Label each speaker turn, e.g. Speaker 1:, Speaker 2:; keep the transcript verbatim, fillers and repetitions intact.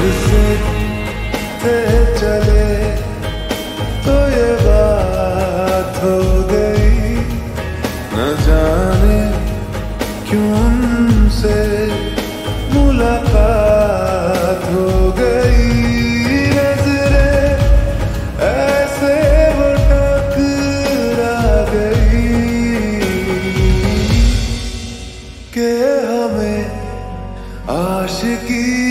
Speaker 1: से थे चले तो ये बात हो गई, न जाने क्यों उनसे मुलाकात हो गई। नजरें ऐसे वो टकरा गई कि हमें आशिकी